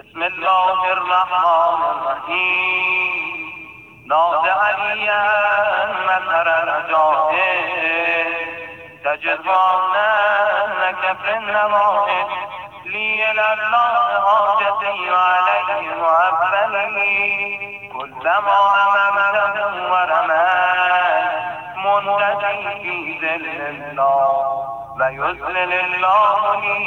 بسم الله الرحمن الرحیم. ناد علیا مظهر الرجائه تجدانك في النوائب لي الله حاجتي وعليه معبلي كلما أمامته ورماني منتجي في ذل الله ويذلل الله لي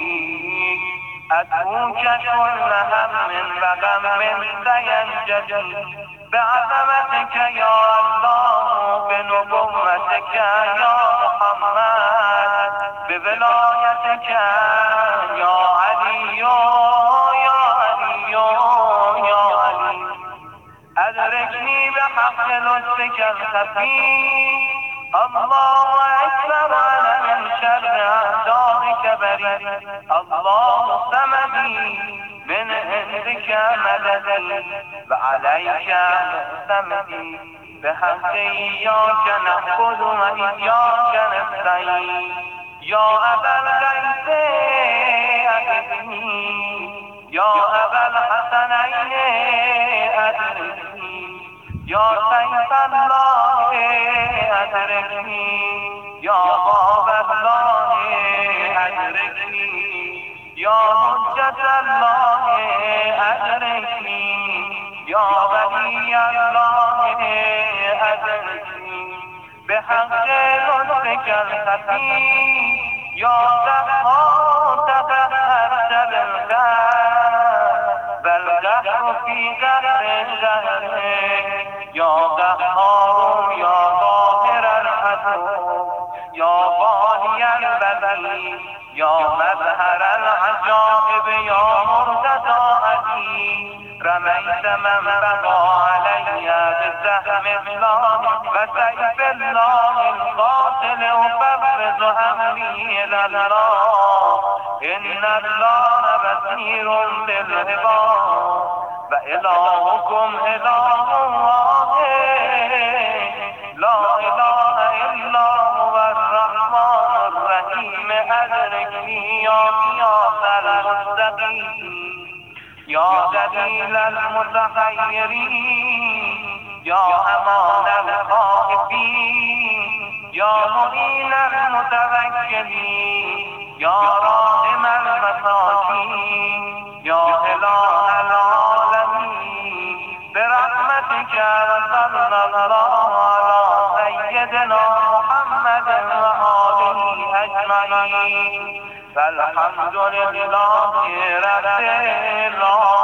أدعوك كل هم وغم سينجلي بعظمتك يا الله بنبوتك يا محمد بولايتك يا علي يا علي يا علي أدركني بحق لطفك الخفي الله أكبر أنا من شر أعدائك بريء الله صمدي من عندك مددي وعليك معتمدي بحق إياك نعبد وإياك نستعين يا أبا الغيث أغثني يا أبا الحسنين أدركني يا سيف الله أدركني يا باب الله أدركني يا حجة الله أدركني يا ولي الله أدركني بحق لطفك الخفي يا قهار تبهرت بالقهر والقهر في قهر الشهر يا قهار يا ظاهر العدو يا باني البدي يا مظهر العجائب يا مرتضى علي رميت من بغى علي بسهم الله وسيف الله القاتل أفرز أمري إلى الله إن الله بصير بالعباد وإلهكم إله واحد لا إله إلا هو الرحمن الرحيم أدركني يا غياث المستقيم يا دليل المتحيرين يا أمان الخائفين يا معين المتوكلين يا راحم المساكين يا إله العالمين برحمتك وصلى الله على سيدنا محمد وآله أجمعين فالحمد لله رب العالمين.